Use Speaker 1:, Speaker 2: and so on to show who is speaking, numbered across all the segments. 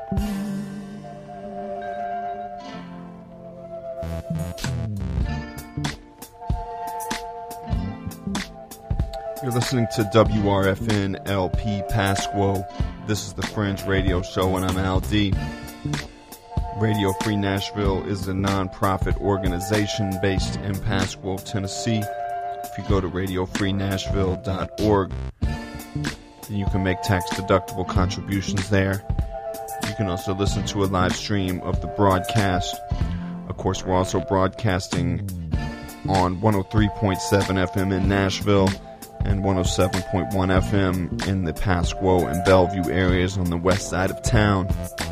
Speaker 1: You're listening to WRFN LP Pasquo. This is the Fringe Radio Show, and I'm Al D. Radio Free Nashville is a non-profit organization based in Pasquo, Tennessee. If you go to radiofreenashville.org, then you can make tax-deductible contributions there. You can also listen to a live stream of the broadcast. Of course, we're also broadcasting on 103.7 FM in Nashville and 107.1 FM in the Pasquo and Bellevue areas on the west side of town.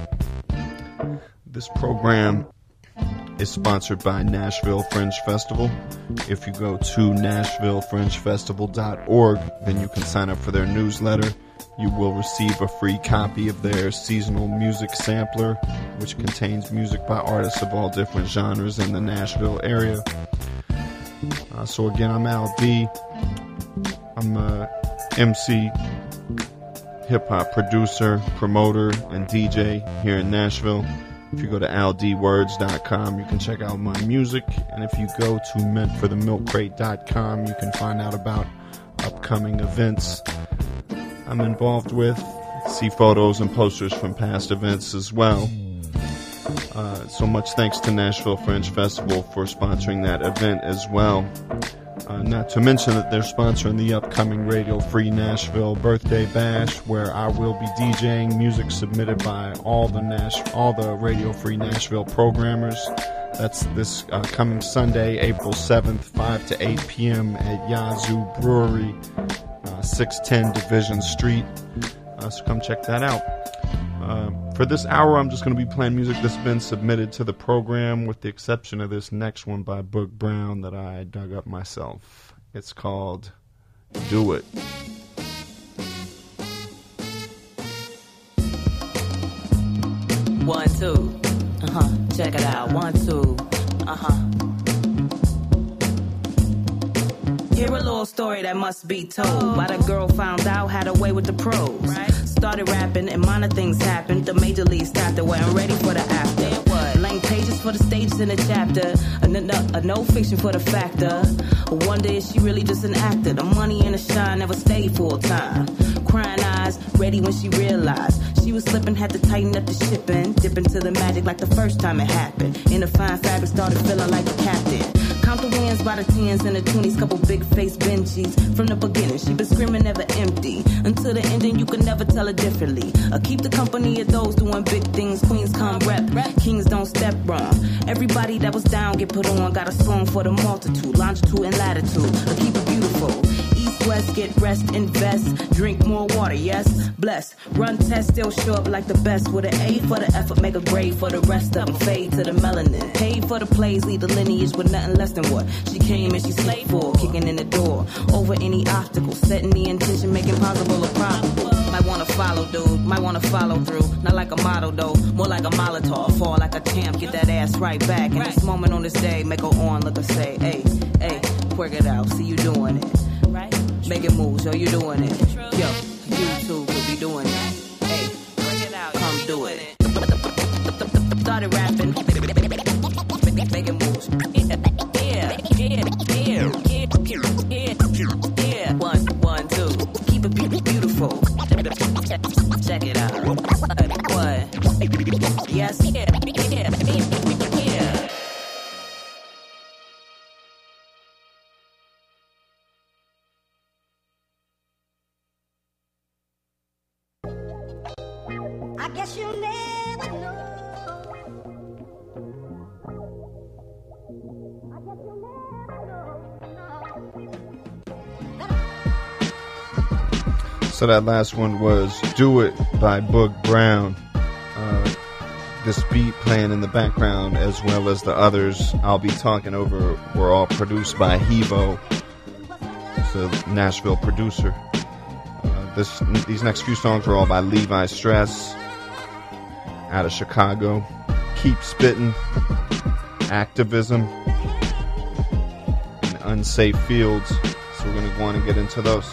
Speaker 1: This program is sponsored by Nashville Fringe Festival. If you go to nashvillefringefestival.org, then you can sign up for their newsletter. You will receive a free copy of their seasonal music sampler, which contains music by artists of all different genres in the Nashville area. So again, I'm Al D. I'm a MC, hip-hop producer, promoter, and DJ here in Nashville. If you go to aldwords.com, you can check out my music. And if you go to meantforthemilkcrate.com, you can find out about upcoming events I'm involved with. See photos and posters from past events as well. So much thanks to Nashville Fringe Festival for sponsoring that event as well. Not to mention that they're sponsoring the upcoming Radio Free Nashville Birthday Bash, where I will be DJing music submitted by all the Radio Free Nashville programmers. That's this coming Sunday, April 7th, 5 to 8 p.m. at Yazoo Brewery, 610 Division Street. So come check that out. For this hour, I'm just going to be playing music that's been submitted to the program, with the exception of this next one by Boog Brown that I dug up myself. It's called Do It.
Speaker 2: 1, 2. Check it out. 1, 2. Hear a little story that must be told. Why the girl found out, had a way with the pros. Right. Started rapping and minor things happened. The major league stopped her, wasn't ready for the after. Blank pages for the stages in the chapter. A no fiction for the factor. I wonder if she really just an actor. The money and the shine never stayed full time. Crying eyes, ready when she realized she was slipping, had to tighten up the shipping. Dip into the magic like the first time it happened. In the fine fabric, started feeling like a captain. Count the wins by the 10s and the 20s, couple big face Benjis. From the beginning, she been screaming never empty. Until the ending, you can never tell her differently. Keep the company of those doing big things. Queens come rep, kings don't step wrong. Everybody that was down get put on. Got a song for the multitude, longitude and latitude. Keep it beautiful. West, get rest, invest, drink more water, yes, bless, run test, still show up like the best, with an A for the effort, make a grade for the rest of them, fade to the melanin, paid for the plays, lead the lineage with nothing less than what she came and she slaved for, kicking in the door, over any obstacle, setting the intention, making possible a probable. Might wanna follow, dude, might wanna follow through, not like a model though, more like a Molotov, fall like a champ, get that ass right back, in this moment on this day, make her on, look her say, hey, work it out, see you doing it. Making moves, yo, you doing it. Yo, you too could be doing it. Hey, bring it out, come do it. Started rapping, making moves. Yeah. 1, 2. Keep it beautiful. Check it out. What? Yes, yeah.
Speaker 3: I guess you'll never know. I guess you'll never know.
Speaker 1: So that last one was Do It by Boog Brown. This beat playing in the background, as well as the others I'll be talking over, were all produced by Hevo. It's a Nashville producer. These next few songs are all by Levi Stress out of Chicago. Keep Spittin', Activism, and Unsafe Fields. So we're going to go on and get into those.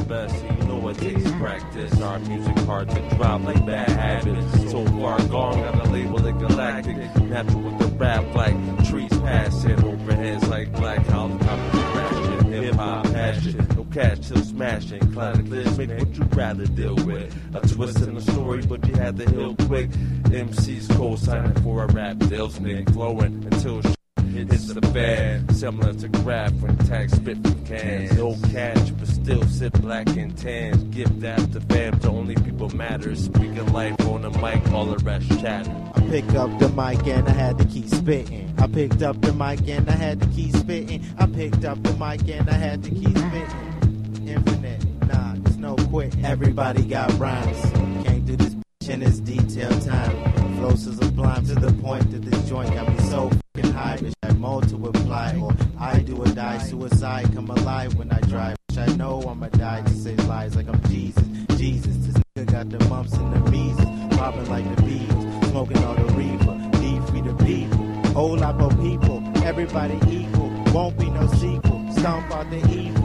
Speaker 4: best, so you know it takes practice. Our music hard to drop like bad habits. So far gone, gotta label it galactic. Natural with the rap like trees passing overheads like black house topping crashing. Hip hop passion, no cash till smashing. Classic lists, make what you rather deal with. A twist in the story, but you had to heal quick. MCs co-signing for a rap deal, snake flowing until hits the fan, similar to grab when tags spit from cans. No cash, but still sit black and tans. Give that to fam, to only people matter. Speaking life on the mic, all the rest chatter.
Speaker 5: I pick up the mic and I had to keep spitting. I picked up the mic and I had to keep spitting. I picked up the mic and I had to keep spitting. Infinite, nah, there's no quit. Everybody got rhymes. Can't do this bitch in this detailed time. Flows is sublime to the point that this joint got me so fucking high. Bitch, I had more to apply, or I do or die. Suicide come alive when I drive. Bitch, I know I'ma die to say lies like I'm Jesus. Jesus, this nigga got the mumps and the measles, popping like the Beatles, smoking all the reefer. Need free the people, whole lot of people, everybody equal. Won't be no sequel. Stomp out the evil.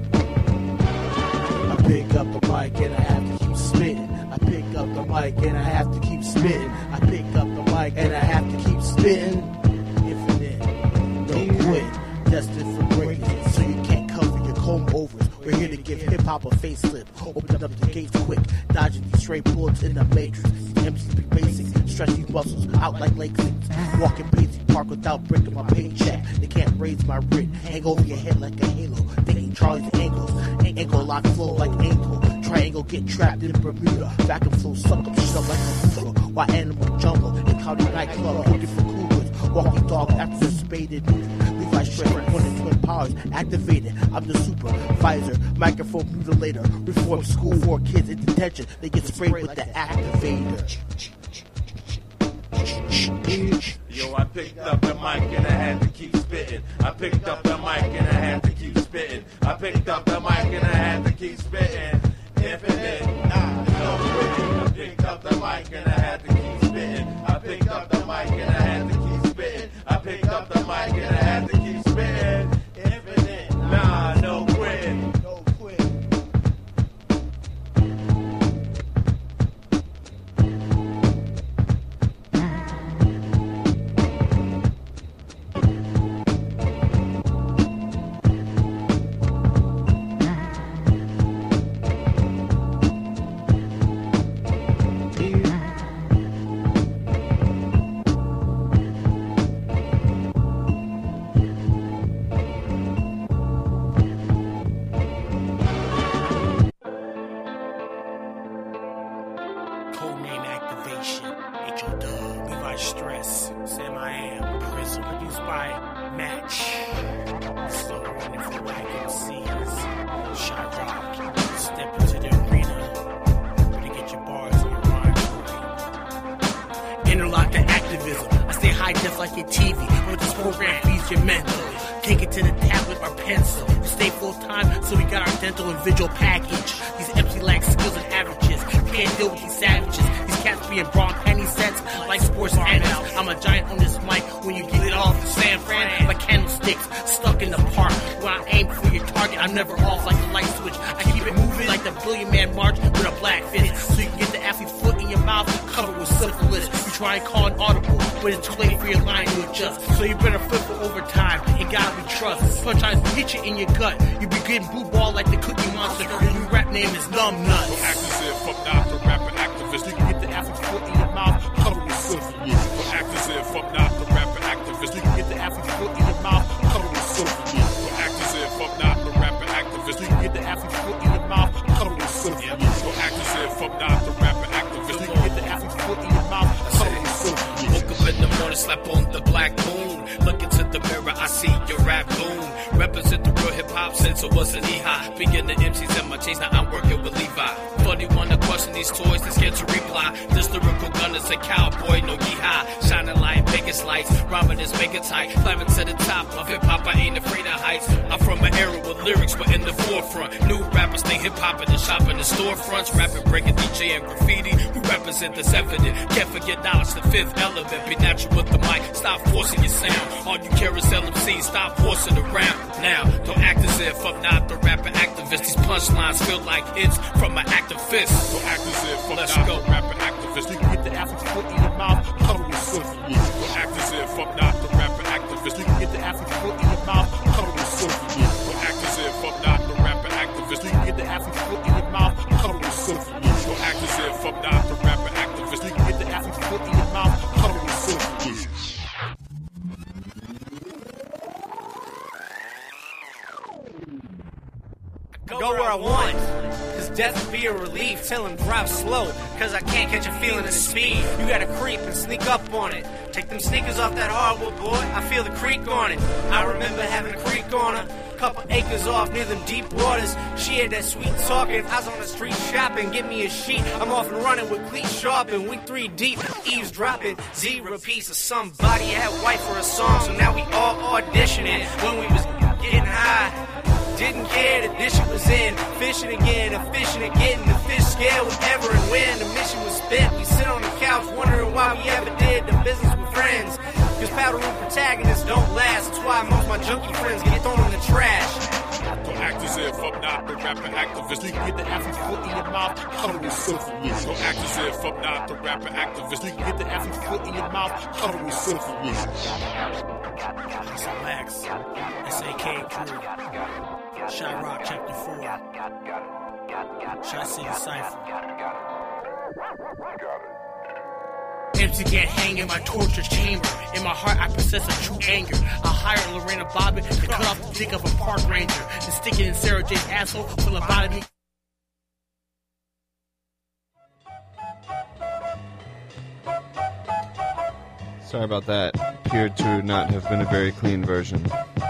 Speaker 5: I pick up the mic and I have to keep spitting. I pick up the mic and I have to keep spitting. I pick up the mic and I have to keep spitting. Infinite, no quit, destined for greatness. So you can't cover your comb overs. We're here to give hip hop a facelift. Open up the gates quick, dodging these stray bullets in the matrix. MC be basic, stretch these muscles out like lake things. Walking Paisley Park without breaking my paycheck. They can't raise my rent, hang over your head like a halo. Thinking Charlie's angles, ankle lock flow like ankle. Triangle get trapped in Bermuda. Back and flow suck up shit up like a floor. While animal jungle in county nightclub looking for cougars. Walking dog after the spaded neuter. Levi Shred, one of twin powers activated. I'm the supervisor, microphone mutilator. Reform school for kids in detention. They get sprayed with the activator.
Speaker 4: Yo, I picked up the mic and I had to keep spitting. I picked up the mic and I had to keep spitting. I picked up the mic and I had to keep spitting. Infinite, nah, no quitting. I picked up the mic and I had to keep spitting. I picked up the mic and I had to keep spitting. I picked up the mic and I had to keep spitting. Infinite, nah, no quitting.
Speaker 5: No quit.
Speaker 6: Codename Activation, H.O. Dub, Levi Stress, Sam I Am, Prism, produced by Match, Slow Running for Whack MCs, Shot Rock, step into the arena, better get your bars and your rhymes. Interlock the activism, I stay high def like your TV, with this program feeds your mental. Take it to the tablet or pencil. We stay full time, so we got our dental and visual package. These MC lack skills and averages. Can't deal with these savages. These cats being brawn penny sets like sports animals. I'm a giant on this mic when you get it off in San Fran like candlesticks stuck in the park. When I aim for your target, I'm never off like a light switch. I keep it moving like the Billion Man March with a black fist. So you can get the athlete's foot in your mouth covered with syphilis. You try and call an audible, but it's too late for your line to adjust. So you better flip for overtime and God we trust. Punchlines hit you in your gut. You be getting blue ball like the Cookie Monster. Your new rap name is Numb Nuts.
Speaker 7: Actors in, fuck not the rapper activist.
Speaker 6: You can get the athlete's foot in your mouth covered with syphilis.
Speaker 7: For actors in, fuck not the rapper activist.
Speaker 6: You can get the athlete's foot in your mouth covered with syphilis.
Speaker 7: For actors in, fuck not the rapper activist.
Speaker 6: You can get the athlete's foot in your mouth covered with syphilis.
Speaker 7: For actors in, fuck not the rapper activist.
Speaker 6: You can get the athlete's foot in your mouth covered with syphilis.
Speaker 8: Woke up in the morning, slept on the black moon. Look into the mirror, I see your rap goon. Represent the real hip hop since it was an E-high. Begin the MCs in my chase, now I'm working with Levi. Funny wanna question these toys, they scared to reply. This lyrical gun is a cowboy, no yee-high. Shining light, biggest lights, rhyming is mega tight. Climbing to the top of hip hop, I ain't afraid of heights. I'm from an era where lyrics were in the forefront. New rappers think hip hop and shopping in storefronts. Rapping, breaking, DJ and graffiti. We represent this evident. Can't forget knowledge, the fifth element. Be natural with the mic, stop forcing your sound. All you carousel MCs, stop forcing around. Now, don't act as if I'm not the rapper activist. These punchlines eyes feel like it's from an activist.
Speaker 7: Don't act as if I'm
Speaker 8: Let's
Speaker 7: not
Speaker 8: go.
Speaker 7: the rapper activist.
Speaker 6: You can get the athlete's foot in your mouth, huddle with syphilis.
Speaker 7: Don't act as if I'm not the rapper activist.
Speaker 6: You can get the athlete's foot in your mouth, huddle with syphilis.
Speaker 7: Don't act as if I'm not the rapper activist.
Speaker 6: You can get the athlete's foot in your mouth, huddle with syphilis.
Speaker 7: Don't act as if I'm not the rapper activist.
Speaker 6: You can get the athlete's foot in your mouth, huddle with syphilis.
Speaker 9: Go where I want, cause death will be a relief. Tell him drive slow, cause I can't catch a feeling of speed. You gotta creep and sneak up on it. Take them sneakers off that hardwood, boy, I feel the creek on it. I remember having a creek on her, couple acres off near them deep waters. She had that sweet talking, I was on the street shopping. Get me a sheet, I'm off and running with cleats sharpened. We 3 deep, eavesdropping. Z repeats of somebody had white for a song, so now we all auditioning. When we was getting high, didn't care that this shit was in. Fishing again, and fishing again. The fish scale whatever and when the mission was spent. We sit on the couch wondering why we ever did the business with friends. Cause powder room protagonists don't last. That's why most of my junkie friends get thrown in the trash.
Speaker 7: Don't act as if I'm not the rapper activist.
Speaker 6: You can get the athlete's foot in your mouth, huddle with syphilis.
Speaker 7: Don't act as if I'm not the rapper activist.
Speaker 6: You can get the athlete's foot in your mouth, huddle with syphilis.
Speaker 5: Max, SAK Crew, Chirac Chapter 4, Shot City Cypher.
Speaker 6: Empty can't hang in my torture chamber. In my heart, I possess a true anger. I hire Lorena Bobbitt to cut off the dick of a park ranger and stick it in Sarah J's asshole for lobotomy.
Speaker 1: Sorry about that. Appeared to not have been a very clean version.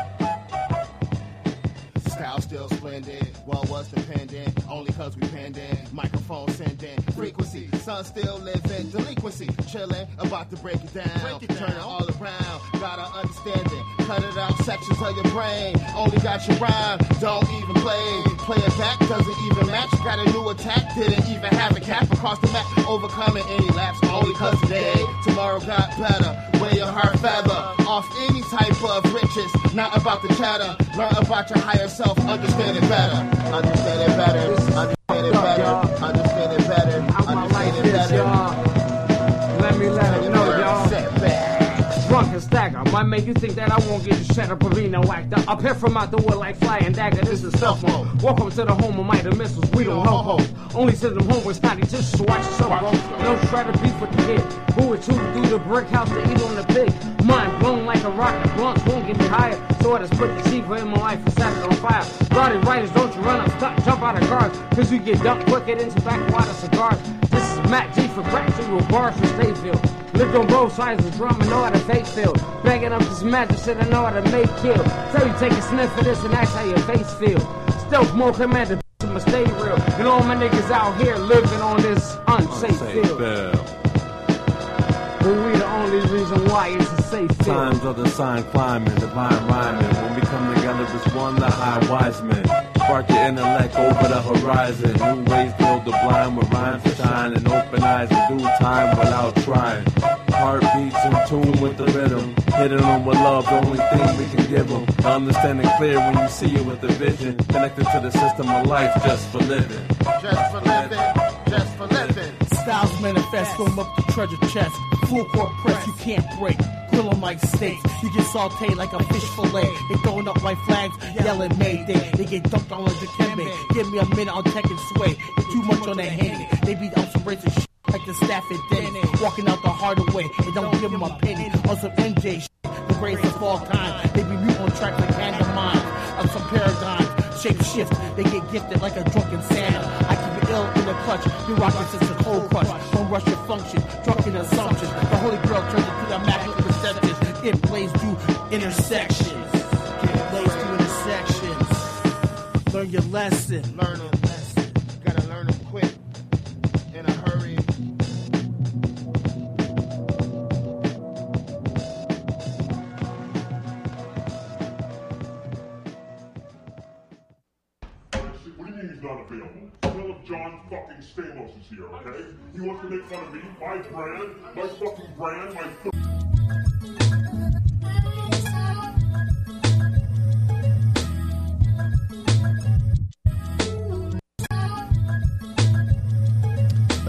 Speaker 10: Style still splendid. What was dependent? Only cause we pendant. Microphone sending. Frequency. Sun still living. Delinquency. Chilling. About to break it down. Turn it all around. Gotta understand it. Cut it out sections of your brain. Only got your rhyme. Don't even play. Play it back. Doesn't even match. Got a new attack. Didn't even have a cap across the map. Overcoming any laps. Only cause today. Tomorrow got better. Wear your heart feather. Off any type of riches. Not about the chatter. Learn about your higher self. Understand it better. Understand it better. Understand it better. Understand it better. Understand it better.
Speaker 11: Let me let him know, y'all. Drunk and stagger might make you think that I won't get the shut up arena whacked up. Up here from out the wood like flying dagger. This is stealth mode. Welcome to the home of mighty missiles. We don't ho-ho. Only send them home with snotty tissues. So watch yourself, bro. Don't try to beef with the kid. Who would choose through the brick house to eat on the pig? Mind blown like a rocket. Blunts won't get me higher. So I just put the chief in my life and set it on fire. Bloody writers, don't you run up, stop, jump out of cars. Cause you get dumped quick, get into backwater cigars. This is Mac G for crack to real bars from Stateville. Lived on both sides of the drum and know how to fake feel. Banging up this magic shit, I know how to make kill. Tell you take a sniff of this and that's how your face feel. Stealth more commander, I'ma stay real. And all my niggas out here living on this unsafe field. But we the only reason why it's a safe field.
Speaker 4: Times of the sign climbing, divine rhyming. When we come together as one, the high wise men. Spark your intellect over the horizon. New ways to build the blind with rhymes to shine. And open eyes in due time without trying. Heartbeats in tune with the rhythm. Hitting them with love, the only thing we can give them. Understanding clear when you see it with the vision. Connected to the system of life just for living.
Speaker 10: Just for living. Just for living.
Speaker 6: Styles manifest, fill 'em up the treasure chest. Full court press, you can't break. Grill 'em like steaks. You get sauteed like a fish fillet. They throwing up white flags, yelling Mayday. They get dumped on like the Dikembe. Give me a minute, I'll take and sway. It's too much on their handy. They be on some racist shit like the Stafford Denny. Walking out the harder way, and don't give 'em a penny. On some NJ shit, the greatest of all time. They be mute on track like hand of mine. On some paradigms, shape shift. They get gifted like a drunken Santa. I keep it ill in the clutch. You rockin' since the cold crush. Don't rush your function. Drunken assumption. The Holy Grail turns into the immaculate reception. It plays through intersections. It plays through intersections. Learn your lesson.
Speaker 10: Learn a lesson. Gotta learn them quick. In a hurry.
Speaker 7: What do you mean he's not available? Tell him John fucking Stamos is here, okay? He wants to make fun of me, my brand, my fucking brand, my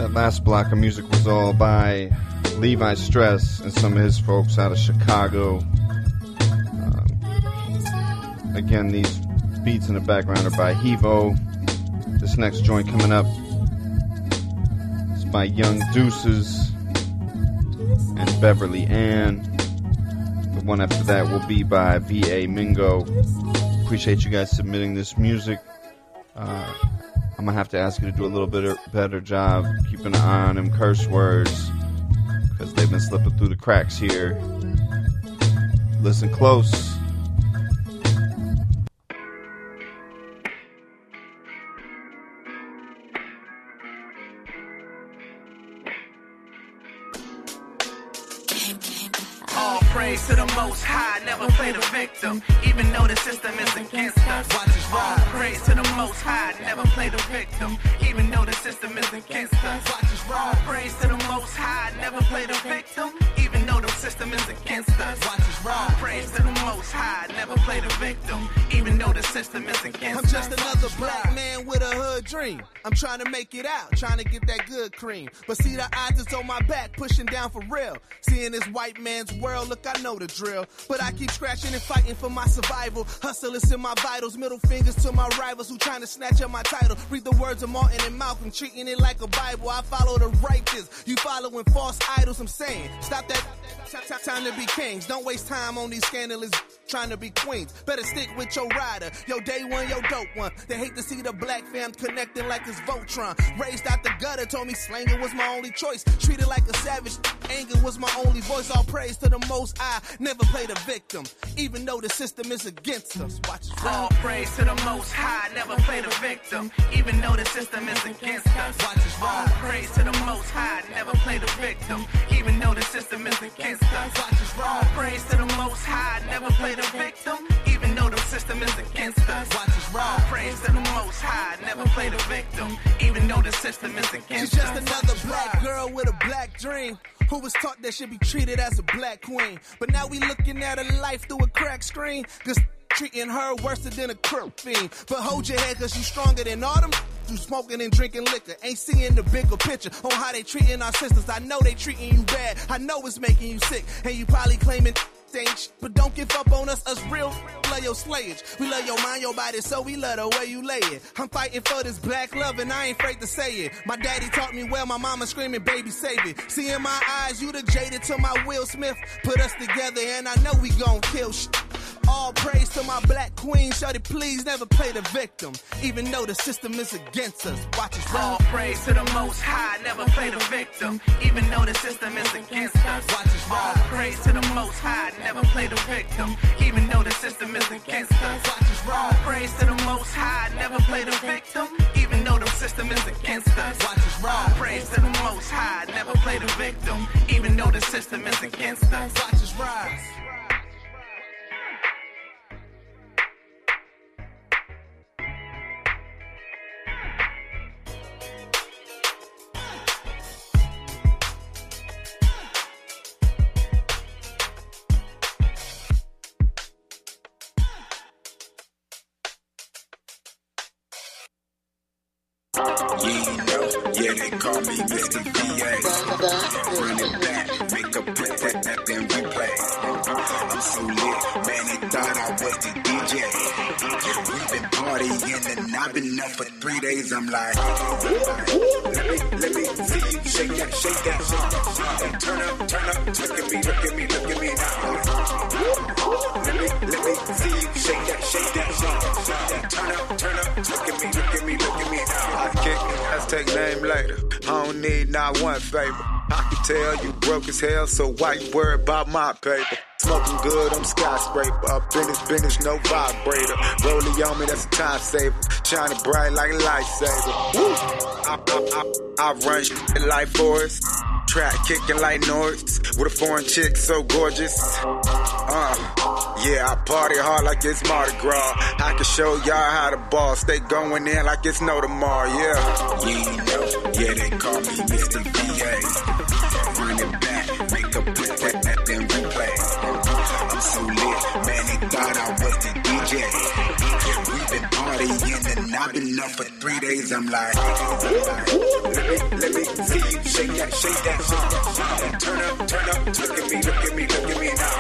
Speaker 1: That last block of music was all by Levi Stress and some of his folks out of Chicago. Again, these beats in the background are by Hevo. This next joint coming up is by Young Deuces and Beverly Ann. The one after that will be by V.A. Mingo. Appreciate you guys submitting this music. I'm gonna have to ask you to do a little bit better job keeping an eye on them curse words, because they've been slipping through the cracks here. Listen close.
Speaker 12: Praise to the Most High, never play the victim, even though the system is against us. Watch us ride. Praise to the Most High, never play the victim, even though the system is against us. Watch us ride. Praise to the Most High, never play the victim, even though the system is against us. Watch us ride. Praise to the Most High, never play the victim, even though the system is against us.
Speaker 13: I'm just another black man with a hood dream. I'm trying to make it out, trying to get that good cream. But see, the odds is on my back, pushing down for real. Seeing this white man's world, look, I know the drill. But I keep scratching and fighting for my survival. Hustle is in my vitals, middle fingers to my rivals who trying to snatch up my title. Read the words of Martin and Malcolm, treating it like a Bible. I follow the righteous, you following false idols. I'm saying, stop that, time to be kings. Don't waste time on these scandalous trying to be queens. Better stick with your rider, your day one, your dope one. They hate to see the black fam connecting like it's Voltron. Raised out the gutter, told me slanging was my only choice. Treated like a savage, anger was my only voice. All praise to the Most High, never play the victim, even though the system is against us. Watch us.
Speaker 12: All praise to the Most High, never play the victim, even though the system is against us. Watch us. All praise to the Most High, never play the victim, even though the system is against us. Watch us. All praise to the Most High, never play the victim, even though the system is against us. Watch us. All praise to the Most High, never play the victim, even though the system is against us.
Speaker 13: She's just another black girl with a black dream, who was taught that she'd be treated as a black queen. But now we looking at her life through a cracked screen, cause treating her worse than a crook fiend. But hold your head, cause you stronger than all them who smoking and drinking liquor. Ain't seeing the bigger picture on how they treating our sisters. I know they treating you bad, I know it's making you sick, and you probably claiming but don't give up on us real love your slayage. We love your mind, your body, so we love the way you lay it. I'm fighting for this black love and I ain't afraid to say it. My daddy taught me well, my mama screaming, baby save it. See in my eyes, you the jaded to my Will Smith. Put us together and I know we gon' kill shit. All praise to my black queen, shorty please never play the victim, even though the system is against us. Watch us.
Speaker 12: All praise to the Most High, never play the victim, even though the system is against us. Watch us. All praise to the Most High, never play the victim, even though the system is against us. Watch us. All praise to the Most High, never play the victim, even though the system is against us. Watch us. All praise to the Most High, never play the victim, even though the system is against us.
Speaker 13: Watch us rise.
Speaker 14: Yeah, they call me Mr. VA. Run it back, make a put that then replay. I'm so lit, man, they thought I was the DJ. We've been partying and I've been up for 3 days. I'm like, let me see you shake that, shake that. Turn up, look at me now. Let me see you shake that. Turn up, look at me now.
Speaker 15: I kick it, let's take name later. I don't need not one favor. I can tell you broke as hell, so why you worry about my paper? Smoking good, I'm skyscraper. Up in this business, no vibrator. Rollie on me, that's a time saver. Shining bright like a lightsaber. Woo! I run shit like Forrest. Track kicking like Norris. With a foreign chick so gorgeous. Yeah, I party hard like it's Mardi Gras. I can show y'all how to ball. Stay going in like it's no tomorrow, yeah.
Speaker 14: Yeah, they call me Mr. VA. Run it back, make a put that then replay. I'm so lit, man, they thought I was the DJ. We've been partying and and I've been up for 3 days. I'm like, let me see you shake that, shake that. Turn up, look at me now.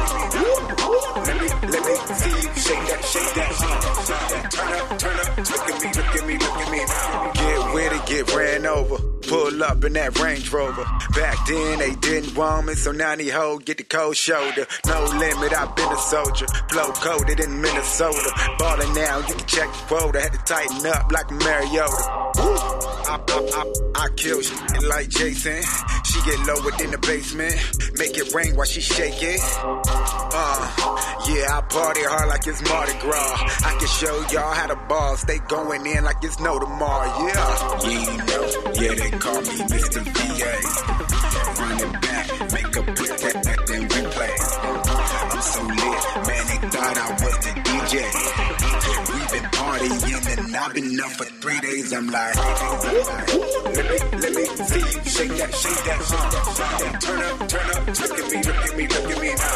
Speaker 14: Let me see you shake that, shake that. Turn up, look at me now. Get with it, get ran over. Pull up in that Range Rover. Back then they didn't want me, so now they hoe get the cold shoulder. No limit, I've been a soldier. Flow coded in Minnesota. Ballin' now, you can check the quota. Had to tighten up like a Mariota. I kill shit like Jason. She get lowered in the basement. Make it rain while she shake it. Yeah, I party hard like it's Mardi Gras. I can show y'all how to ball. Stay going in like it's no tomorrow. Yeah, you know, yeah, they call me Mr. VA. Running back, make a put that and replay. I'm so lit, man, they thought I was the DJ. We've been partying and I've been up for 3 days. I'm like, let me see you shake that, shake that. Turn up, look at me now.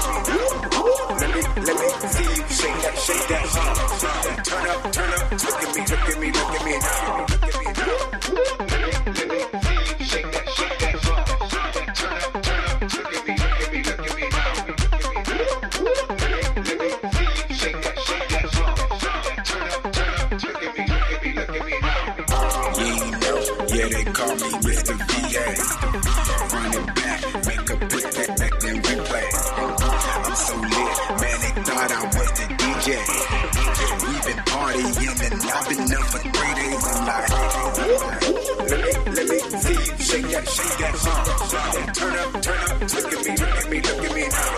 Speaker 14: Let me see you shake that, shake that. Turn up, look at me now. Yeah, they call me Mr. VA. Running back, make a put that and replay. I'm so lit, man, they thought I was the DJ. We've been partying and I've been up for 3 days. I'm like, let me see you shake that, shake that. Turn up, look at me now.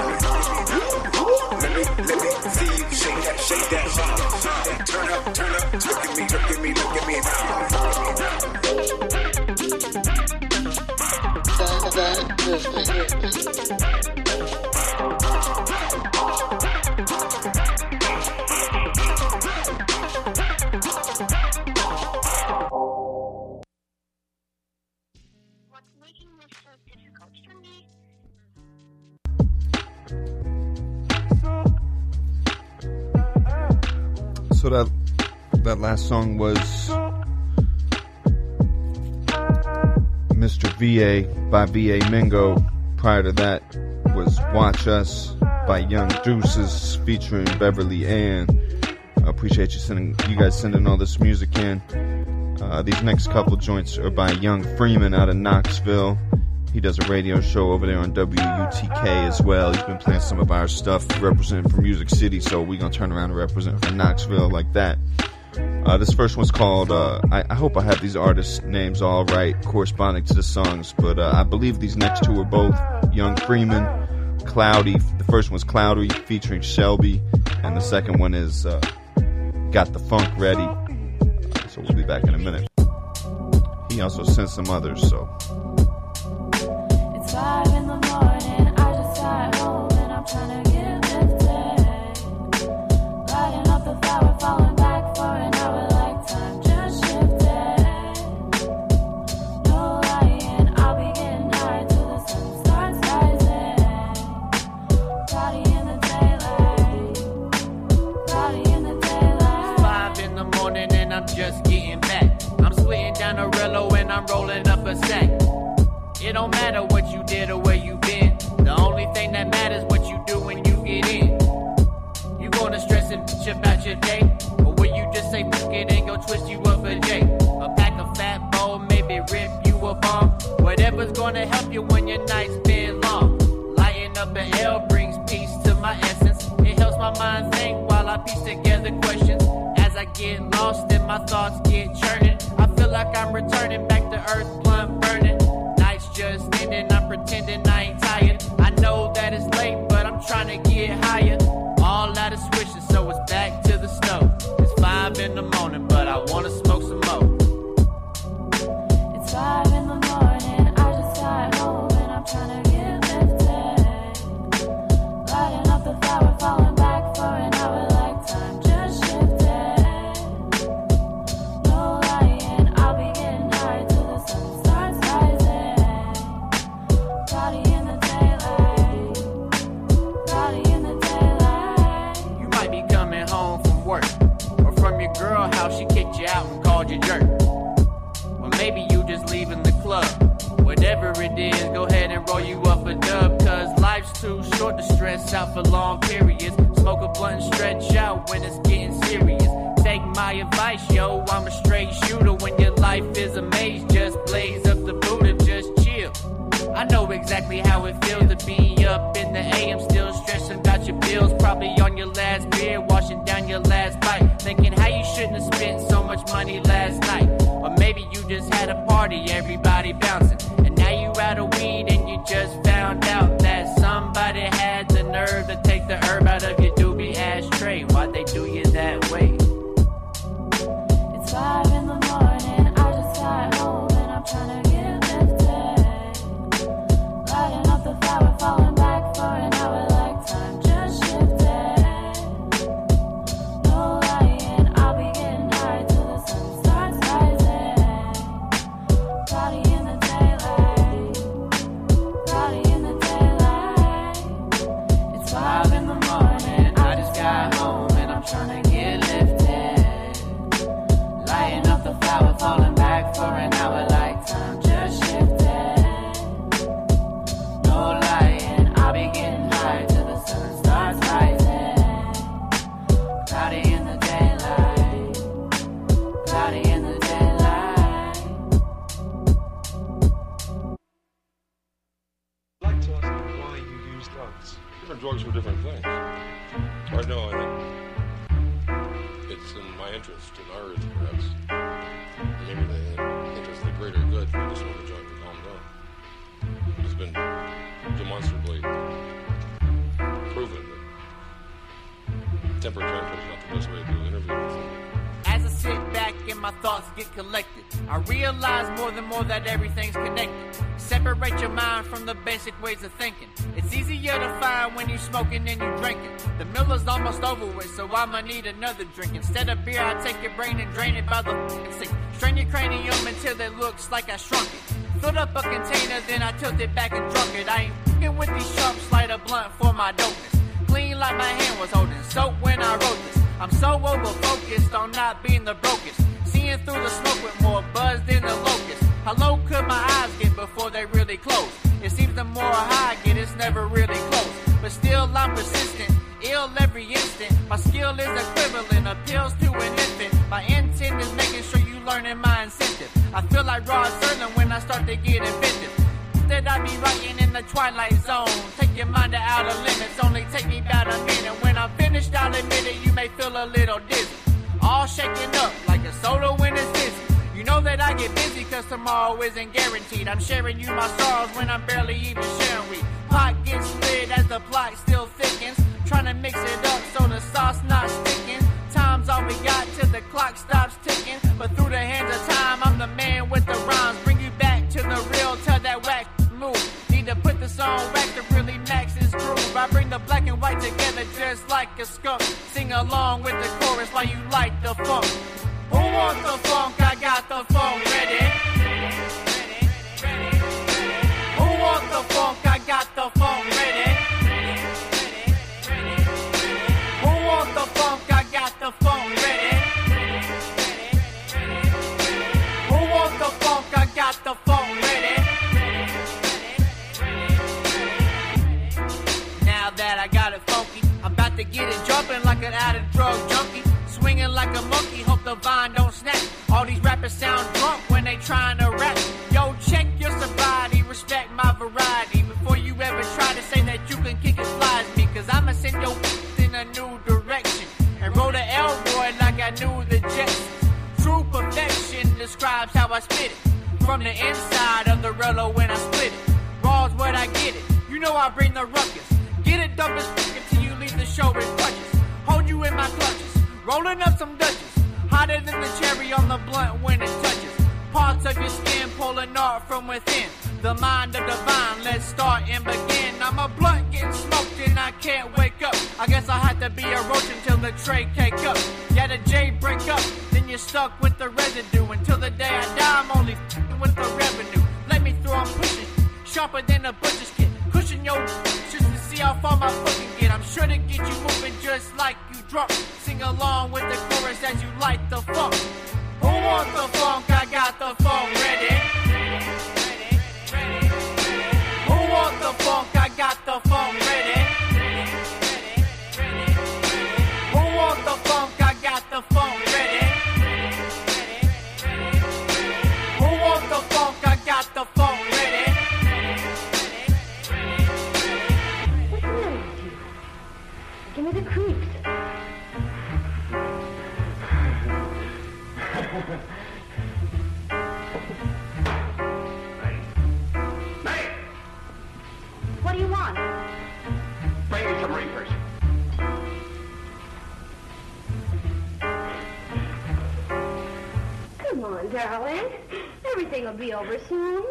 Speaker 14: Let me see you shake that, shake that. Turn up, look at me now.
Speaker 1: So that last song was Mr. VA by VA Mingo. Prior to that was Watch Us by Young Deuces featuring Beverly Ann. I appreciate you guys sending all this music in. These next couple joints are by Young Freeman out of Knoxville. He does a radio show over there on WUTK as well. He's been playing some of our stuff, representing for Music City, so we're going to turn around and represent for Knoxville like that. This first one's called, I hope I have these artists' names all right, corresponding to the songs, but I believe these next two are both Young Freeman, Cloudy. The first one's Cloudy featuring Shelby, and the second one is Got the Funk Ready. So we'll be back in a minute. He also sent some others, so...
Speaker 16: It's 5 in the morning, I just got home and I'm trying to get lifted. Lighting up the flower, falling back for an hour like time just shifted. No lying, I'll be getting high till the sun starts rising. Cloudy in the daylight, cloudy in the daylight.
Speaker 9: 5 in the morning and I'm just getting back. I'm sweating down a Rello and I'm rolling up a sack. It don't matter what you did or where you been. The only thing that matters what you do when you get in. You gonna stress and bitch about your day, or will you just say fuck it and go twist you up a J? A pack of Fat Bowl, maybe rip you a bomb. Whatever's gonna help you when your night's been long. Lighting up an L brings peace to my essence. It helps my mind think while I piece together questions. As I get lost and my thoughts get churning, I feel like I'm returning back to earth, blunt burning. Just ending, I'm pretending I ain't tired. I know that it's late, but I'm trying to get higher. All out of swishes, so it's back to the snow. It's 5 in the morning, but I wanna smoke some more.
Speaker 16: It's 5 in the morning, I just got home and I'm trying to get lifted. Lighting up the flower, falling back for an hour like time just shifted. No lying, I'll be getting high
Speaker 17: whatever it is, go ahead and roll you up a dub, cause life's too short to stress out for long periods. Smoke a blunt and stretch out when it's getting serious. Take my advice, yo, I'm a straight shooter. When your life is a maze, just blaze up the Buddha, just chill. I know exactly how it feels to be up in the AM, still stressing about your bills. Probably on your last beer, washing down your last bite, thinking how you shouldn't have spent so much money last night. Or maybe you just had a party, everybody bouncing, and now you out of weed and you just found out that somebody had the nerve to take the herb out of your doobie ashtray. Why'd they do you that way?
Speaker 16: It's 5 in the morning, I just got home and I'm trying to get lifted. Lighting up the flower, falling back for an hour like time just shifted. No lying, I'll be getting high till the sun starts rising. Cloudy in the daylight, cloudy in the daylight. It's 5 in the morning, I just got home and I'm trying to get lifted. Lighting up the flower, falling back for an hour like time just shifted. No lying, I'll be getting high till the sun starts rising. Cloudy in the daylight, cloudy in the daylight.
Speaker 18: I'd like to ask you why you use drugs.
Speaker 19: Different drugs for different things. Right now, I think it's in my interest, in ours perhaps, maybe the interest of the greater good for me to smoke a joint to calm down. It's been demonstrably proven that temper tantrum is not the best way to do interviews.
Speaker 17: As I sit back and my thoughts get collected, I realize more that everything's connected. Separate your mind from the basic ways of thinking. It's easier to find when you're smoking and you're drinking. The Miller's almost over with, so I'ma need another drink. Instead of beer, I take your brain and drain it by the f***ing sink. Strain your cranium until it looks like I shrunk it. Filled up a container, then I tilt it back and drunk it. I ain't f***ing with these sharps, light a blunt for my dopeness. Clean like my hand was holding soap when I wrote this. I'm so over-focused on not being the brokest. Seeing through the smoke with more buzz than the locust. How low could my eyes get before they really close? It seems the more high I get, it's never really close. But still I'm persistent, ill every instant. My skill is equivalent, appeals to an infant. My intent is making sure you learning my incentive. I feel like Rod Serling when I start to get inventive. That I be writing in the twilight zone. Take your mind to outer limits, only take me about a minute. When I'm finished, I'll admit it, you may feel a little dizzy. All shaking up like a soda when it's dizzy. You know that I get busy cause tomorrow isn't guaranteed. I'm sharing you my sorrows when I'm barely even sharing weed. Pot gets lit as the plot still thickens. Trying to mix it up so the sauce not sticking. Time's all we got till the clock stops ticking. But through the hands of time, I'm the man with the rhymes. Bring you back to the real, tell that whack move. Need to put this on wax to really max his groove. I bring the black and white together just like a skunk. Sing along with the chorus while you light the funk. Who wants the funk? I got the funk ready. Who wants the funk? I got the funk ready. Who wants the funk? I got the funk ready. Who wants the funk? I got the funk ready. Now that I got it funky, I'm about to get it jumping like an out of drug junkie. Swinging like a monkey, hope the vine don't snap. All these rappers sound drunk when they trying to rap. Yo, check your sobriety, respect my variety. Before you ever try to say that you can kick it, flies me. Cause I'ma send your in a new direction. And roll the Elroy like I knew the Jets. True perfection describes how I spit it. From the inside of the rello when I split it. Raw's what I get it, you know I bring the ruckus. Get it dumb as fuck until you leave the show with crutches. Hold you in my clutches. Rolling up some Dutches, hotter than the cherry on the blunt when it touches. Parts of your skin pulling art from within. The mind of divine, let's start and begin. I'm a blunt getting smoked and I can't wake up. I guess I'll have to be a roach until the tray cake up. Yeah, the J break up, then you're stuck with the residue. Until the day I die, I'm only f***ing with the revenue. Let me throw, I'm pushing, sharper than a butcher's kit. Cushion your just to see how far my foot can get. I'm sure to get you moving just like you drunk. Sing along with the chorus as you light the funk. Who wants the funk? I got the funk ready.
Speaker 3: darling. Everything will be over soon.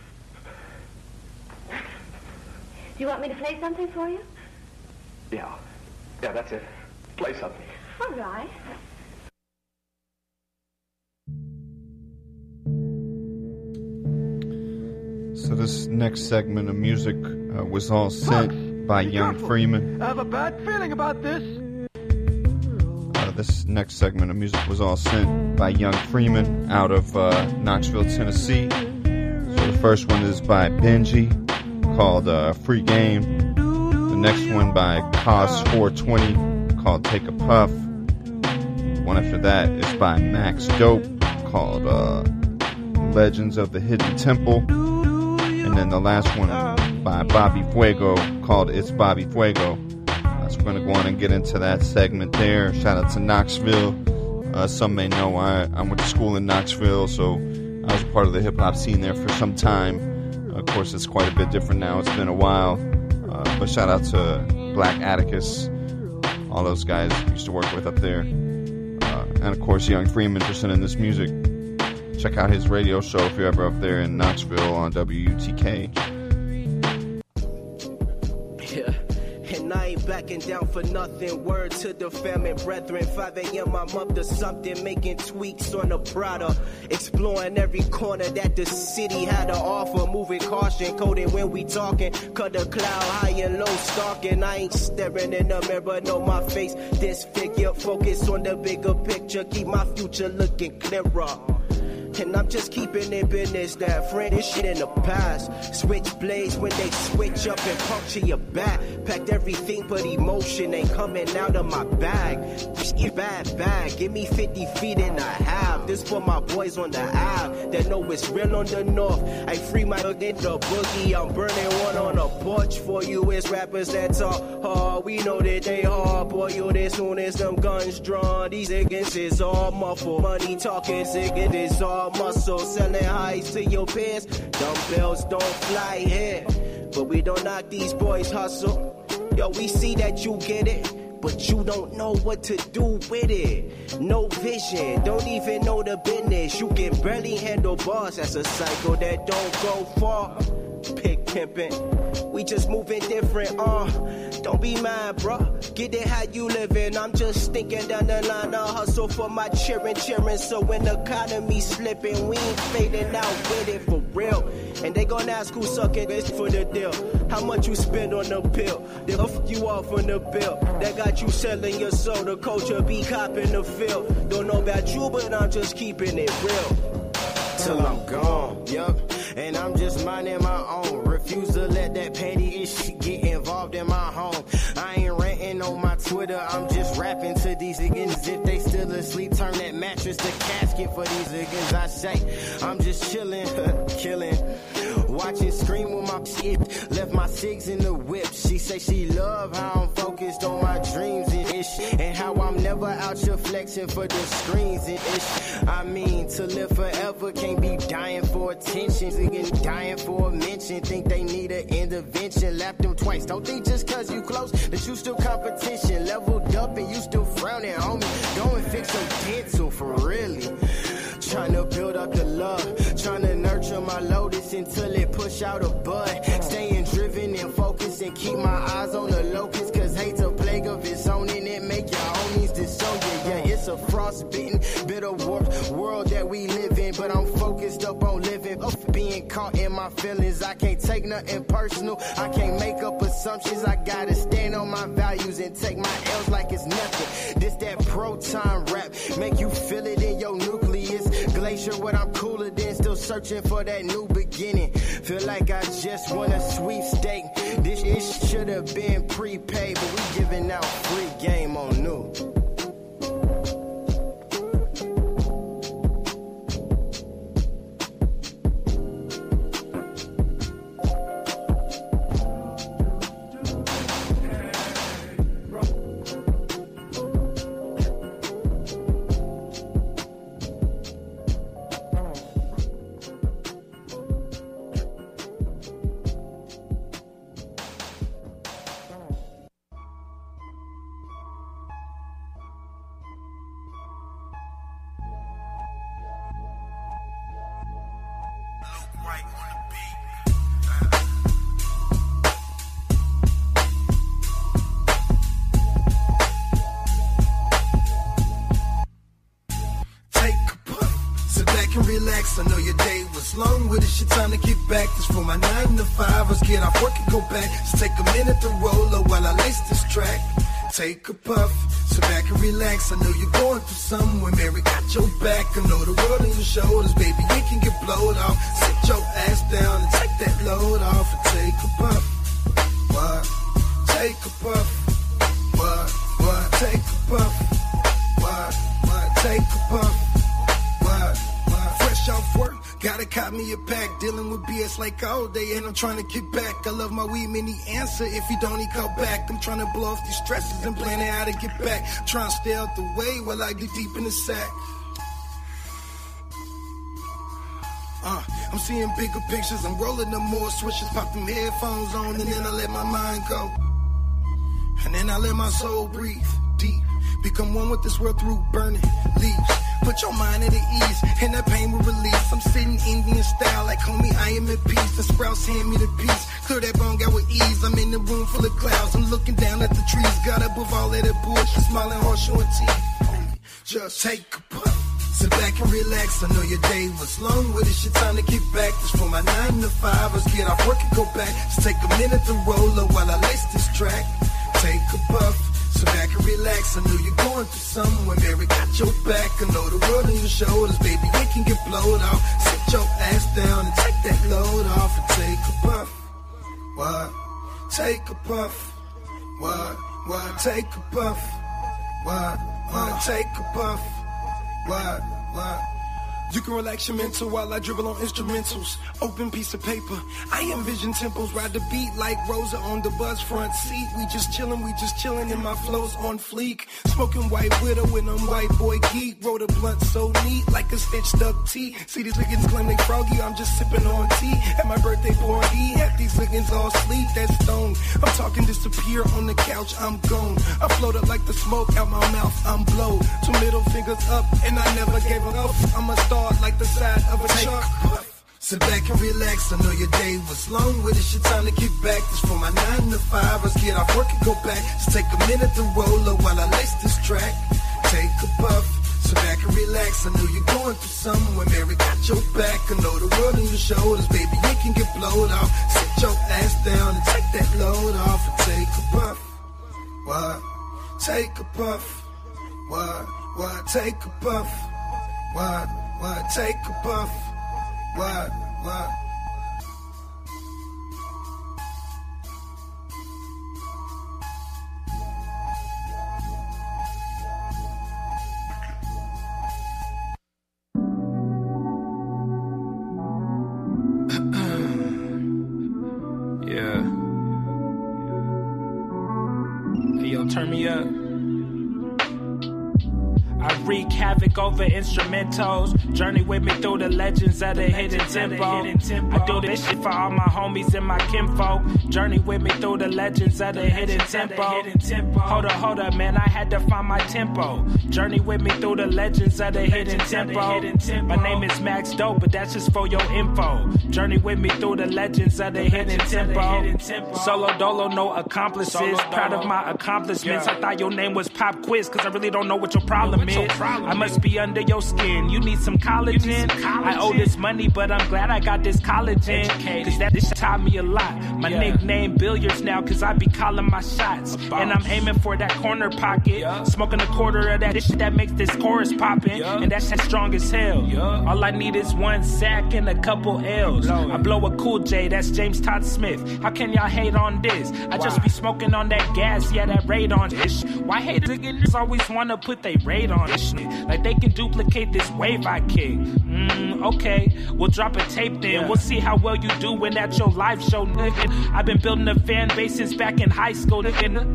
Speaker 3: Do you want me to play something for you?
Speaker 20: Yeah, that's it. Play something.
Speaker 3: All right.
Speaker 1: So this next segment of music was all sent by Young Freeman.
Speaker 21: I have a bad feeling about this.
Speaker 1: This next segment of music was all sent by Young Freeman out of Knoxville, Tennessee. So the first one is by Benji, called Free Game. The next one by Cos420, called Take a Puff. One after that is by Max Dope, called Legends of the Hidden Temple. And then the last one by Bobby Fuego, called It's Bobby Fuego. So we're going to go on and get into that segment there. Shout out to Knoxville. Some may know I went to school in Knoxville, so I was a part of the hip-hop scene there for some time. Of course, it's quite a bit different now. It's been a while. But shout out to Black Atticus, all those guys I used to work with up there. And, of course, Young Freeman for sending this music. Check out his radio show if you're ever up there in Knoxville on WUTK.
Speaker 22: Yeah. And I ain't backing down for nothing. Word to the family, brethren. 5 a.m. I'm up to something, making tweaks on the Prada. Exploring every corner that the city had to offer. Moving caution, coding when we talking. Cut the cloud high and low, stalking. I ain't staring in the mirror, know my face. This figure, focus on the bigger picture. Keep my future looking clearer. And I'm just keeping it business that friend this shit in the past. Switch blades when they switch up and puncture your back. Packed everything but emotion ain't coming out of my bag. Bad. Give me 50 feet and a half. This for my boys on the Ave that know it's real on the north. I free my hook in the boogie. I'm burning one on the porch for you. It's rappers that talk hard. We know that they hard. Boy, you as soon as them guns drawn. These niggas is all muffled. Money talking sick, it is all muscle. Selling highs to your peers. Dumbbells don't fly here. But we don't knock these boys' hustle. Yo, we see that you get it, but you don't know what to do with it. No vision, don't even know the business. You can barely handle bars. That's a cycle that don't go far. Pick pimpin', we just moving different. Don't be mad, bruh. Get it how you living. I'm just thinking down the line. I hustle for my cheering. So when the economy slipping, we ain't fading out with it for real. And they gon' ask who sucking this for the deal. How much you spend on the pill? They'll fuck you off on the bill. That got you selling your soul. The culture be copping the feel. Don't know about you, but I'm just keeping it real. Till I'm gone, yup. And I'm just minding my own. Refuse to let that petty shit get involved in my home. I ain't ranting on my Twitter. I'm just rapping to these niggas. If they still asleep, turn that mattress to casket for these niggas. I say, I'm just chilling, killing. Watching Scream with my shit. Left my cigs in the whip. She say she love how I'm focused on my dreams and ish. And how I'm never out here flexing for the screens and ish. I mean, to live forever can't be dying for attention. Niggas dying for a mention. Think they need an intervention. Lap them twice. Don't think just cause you close that you still competition. Leveled up and you still frowning on me. Go and fix your dental for really. Trying to build up the love. Trying to nurture my lotus until it push out a bud. Staying driven and focused and keep my eyes on the locust. Cause hate's a plague of its own and it make your homies disown you. Yeah, it's a frostbitten, bitter warped world that we live in. But I'm focused up on living, up being caught in my feelings. I can't take nothing personal. I can't make up assumptions. I gotta stand on my values and take my L's like it's nothing. This that pro-time rap, make you feel it in your nucleus. Glacier, what I'm cooler than, still searching for that new beginning. Feel like I just won a sweepstake. This ish should have been prepaid, but we giving out free game on new.
Speaker 2: Relax, I know your day was long. With it's your time to get back. This for my 9 to 5. Let's get off work and go back. Just take a minute to roll up while I lace this track. Take a puff, sit back and relax. I know you're going through something when Mary got your back. I know the world on your shoulders, baby, you can get blowed off. Sit your ass down and take that load off and take a puff. What? Take a puff. What? Take a puff. What? Take a puff. Fresh off work, gotta cop me a pack. Dealing with BS like all day, and I'm trying to get back. I love my weed, many answer if you don't, he call back. I'm trying to blow off these stresses and planning how to get back. Trying to stay out the way while I get deep in the sack. I'm seeing bigger pictures, I'm rolling them more switches, pop them headphones on, and then I let my mind go. And then I let my soul breathe deep. Become one with this world through burning leaves. Put your mind at ease, and that pain will release. I'm sitting Indian style, like homie, I am at peace. The sprouts hand me the peace, clear that bone out with ease. I'm in the room full of clouds, I'm looking down at the trees. Got up with all of that bullshit, smiling hard, showing teeth. Homie, just take a puff, sit back and relax. I know your day was long, but it's your time to get back. This for my 9 to 5, let's get off work and go back. Just take a minute to roll up while I lace this track. Take a puff, sit back and relax. I know you're going through something when Mary got your back. I know the world on your shoulders, baby, you can get blowed off. Sit your ass down and take that load off and take a puff. What? Take a puff. What? Take a puff. What? Take a puff. What? You can relax your mental while I dribble on instrumentals. Open piece of paper, I envision temples. Ride the beat like Rosa on the bus front seat. We just chillin', and my flow's on fleek. Smoking white widow in them white boy geek. Roll a blunt so neat like a stitched up tea. See these niggas claim they froggy, I'm just sipping on tea. At my birthday party, half these niggas all sleep, that's stone. I'm talking disappear on the couch, I'm gone. I float up like the smoke out my mouth, I'm blow. 2 middle fingers up, and I never gave up. I'm a star like the side of a shark. Sit back and relax, I know your day was long, but it's your time to get back. This for my 9 to 5, let's get off work and go back. Just take a minute to roll up while I lace this track. Take a puff, sit back and relax. I know you're going through something when Mary got your back. I know the world on your shoulders, baby, you can get blowed off. Sit your ass down and take that load off and take a puff. What? Take a puff. What? Take a puff. What? Take a puff. What?
Speaker 8: Yeah. Hey, yo, turn me up. I wreak havoc over instrumentals. Journey with me through the legends of the hidden tempo. I do this shit for all my homies and my kinfolk. Journey with me through the legends of the hidden tempo. Hold up, man, I had to find my tempo. Journey with me through the legends of the hidden tempo. My name is Max Dope, but that's just for your info. Journey with me through the legends of the hidden tempo. Solo dolo, no accomplices. Proud of my accomplishments. I thought your name was Pop Quiz, cause I really don't know what your problem is. I must be under your skin. You need some collagen. I owe this money, but I'm glad I got this collagen. Cause this taught me a lot. My nickname Billiards now, cause I be calling my shots. And I'm aiming for that corner pocket. Smoking a quarter of that shit that makes this chorus poppin'. And that shit strong as hell. All I need is 1 sack and a couple L's. I blow a Cool J, that's James Todd Smith. How can y'all hate on this? I just be smoking on that gas, yeah, that radon ish. Why haters again always wanna put they radon ish? Like they can duplicate this wave I kick. Okay, we'll drop a tape then. We'll see how well you do when at your live show, nigga. I've been building a fan base since back in high school, nigga.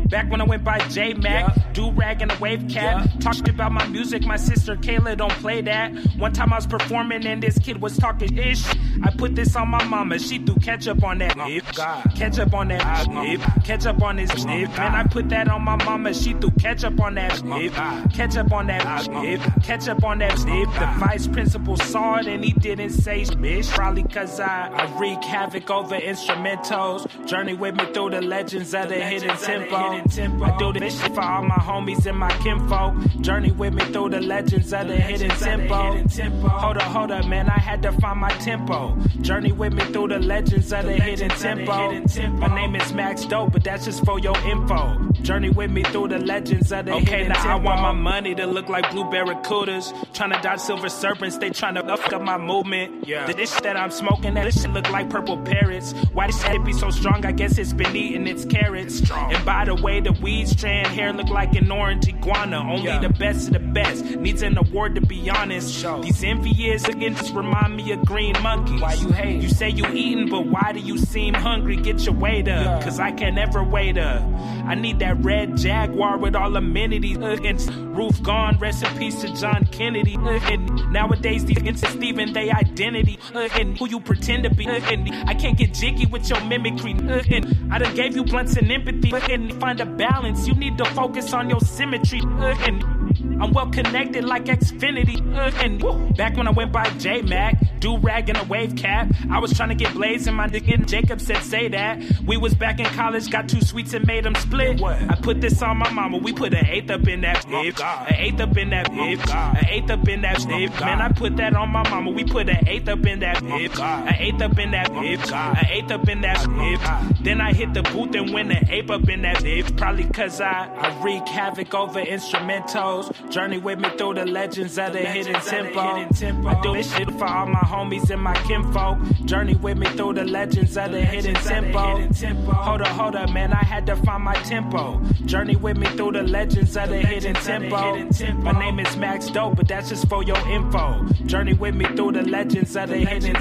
Speaker 8: Back when I went by J-Mac, do-rag and a wave cap. Talked about my music, my sister Kayla don't play that. One time I was performing and this kid was talking ish. I put this on my mama, she threw ketchup on that. Ketchup on that. Ketchup on his nip. Man, I put that on my mama, she threw ketchup on that. Ketchup on that. Ketchup on that. The vice principal saw it and he didn't say bitch. Probably cause I wreak havoc over instrumentals. Journey with me through the legends of the hidden tempo. I do this shit for all my homies and my kinfolk. Journey with me through the legends of the hidden tempo. Hold up, man, I had to find my tempo. Journey with me through the legends of the hidden tempo. My name is Max Dope, but that's just for your info. Journey with me through the legends of the hidden tempo. I want my money to look like blue barracudas. Tryna dodge silver serpents, they tryna fuck up my movement. The dish that I'm smoking, that shit look like purple parrots. Why this shit be so strong? I guess it's been eating its carrots. And by the way, the weed strand hair look like an orange iguana. Only the best of the best needs an award, to be honest. These envious again just remind me of green monkeys. Why you hate? You say you eating, but why do you seem hungry? Get your weight up, cause I can never wait up. I need that red Jaguar with all amenities. And roof gone, rest in peace to John Kennedy. And nowadays these into Steven, they identity. And who you pretend to be. And I can't get jiggy with your mimicry. And I done gave you blunts and empathy. And find a balance, you need to focus on your symmetry. And I'm well connected like Xfinity. And back when I went by J-Mac, do-rag and a wave cap, I was trying to get blazed and my nigga Jacob said say that. We was back in college, got 2 sweets and made them split. I put this on my mama, we put an eighth up in that bitch. An eighth up in that bitch. An eighth up in that bitch. Man, I put that on my mama, we put an eighth up in that bitch. An eighth up in that bitch. An eighth up in that bitch. Then I hit the booth and went an ape up in that bitch. Probably cause I wreak havoc over instrumentals. Journey with me through the legends of the hidden tempo. I do this shit for all my homies and my kinfolk. Journey with me through the legends of the hidden tempo. Hold up, man, I had to find my tempo. Journey with me through the legends of the hidden tempo. My name is Max Dope, but that's just for your info. Journey with me through the legends of the hidden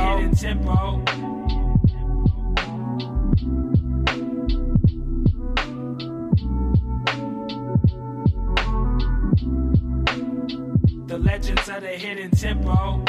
Speaker 8: tempo. The legends of the hidden tempo.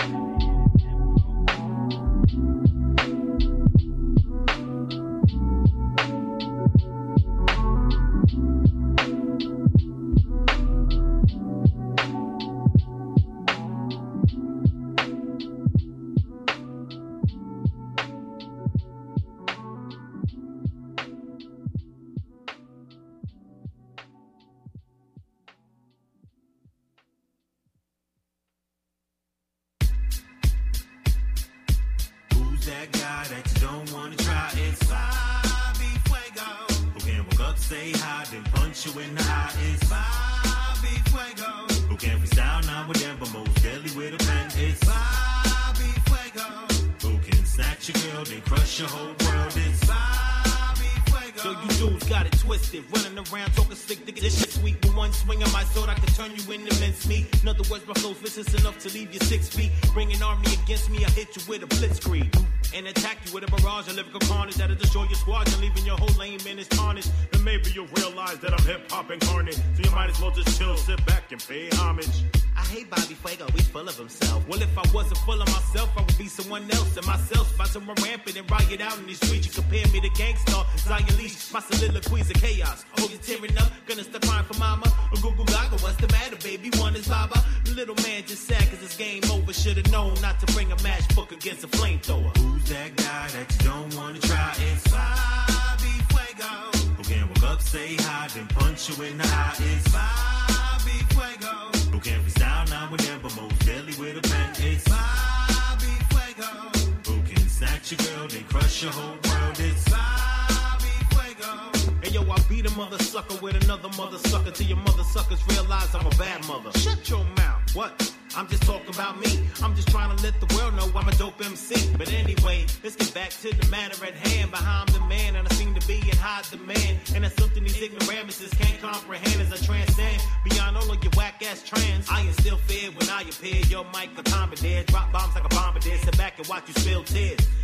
Speaker 5: That guy that you don't wanna try, it's Bobby Fuego. Who can walk up, say hi, then punch you in the eye, it's Bobby Fuego. Who can freestyle now with them, but most deadly with a pen, it's Bobby Fuego. Who can snatch your girl, then crush your whole world, it's Bobby Fuego.
Speaker 11: So you dudes got it twisted, running around talking slick, nigga, this shit sweet. With one swing of my sword, I can turn you into mincemeat. In other words, my flow's vicious enough to leave you 6 feet. Bring an army against me, I hit you with a blitzkrieg. And attack you with a barrage of lyrical carnage that'll destroy your squad and leaving your whole lane man is tarnished. And maybe you'll realize that I'm hip-hop incarnate, so you might as well just chill, sit back and pay homage. I hate Bobby Fuego, he's full of himself. Well, if I wasn't full of myself, I would be someone else. And myself, if I turn rampant and riot out in these streets, you compare me to Gangstar, Zion Leash, my soliloquies of chaos. Oh, you're tearing up, gonna start crying for mama. Or Google Gaga, what's the matter, baby? One is Baba. The little man just sad cause it's game over. Should've known not to bring a matchbook against a flamethrower.
Speaker 5: Who's that guy that you don't wanna try? It's Bobby Fuego. Who can walk up, say hi, then punch you in the eye? It's Bobby Fuego. Who can freestyle now with them, but most deadly with a pen? It's Bobby Fuego. Who can snatch your girl, then crush your whole world? It's Bobby Fuego.
Speaker 11: Hey yo, I beat a mother sucker with another mother sucker till your mother suckers realize I'm a bad mother. Shut your mouth. What? I'm just talking about me. I'm just trying to let the world know I'm a dope MC. But anyway, let's get back to the matter at hand. Behind the man, and I seem to be in high demand. And that's something these ignoramuses can't comprehend as I transcend beyond all of your whack-ass trends. I am still fed when I appear. Your mic a comedy, drop bombs like a bombardier. Sit back and watch you spill tears.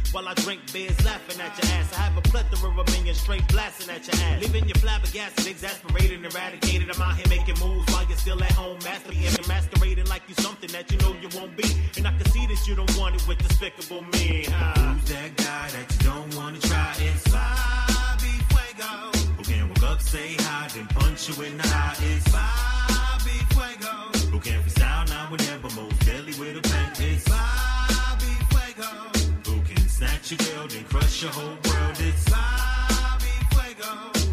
Speaker 11: while I drink beers laughing at your ass. I have a plethora of millions straight blasting at your ass. Leaving you flabbergasted, exasperated, eradicated. I'm out here making moves while you're still at home masturbating, masquerading like you something that you know you won't be. And I can see that you don't want it with despicable me.
Speaker 5: Who's that guy that you don't want to try? It's Bobby Fuego. Who can walk up, say hi, then punch you in the eye? It's Bobby Fuego. Who can freestyle now and then, but most deadly with a pen? It's Bobby Fuego. Who can snatch your girl, then crush your whole world? It's Bobby Fuego.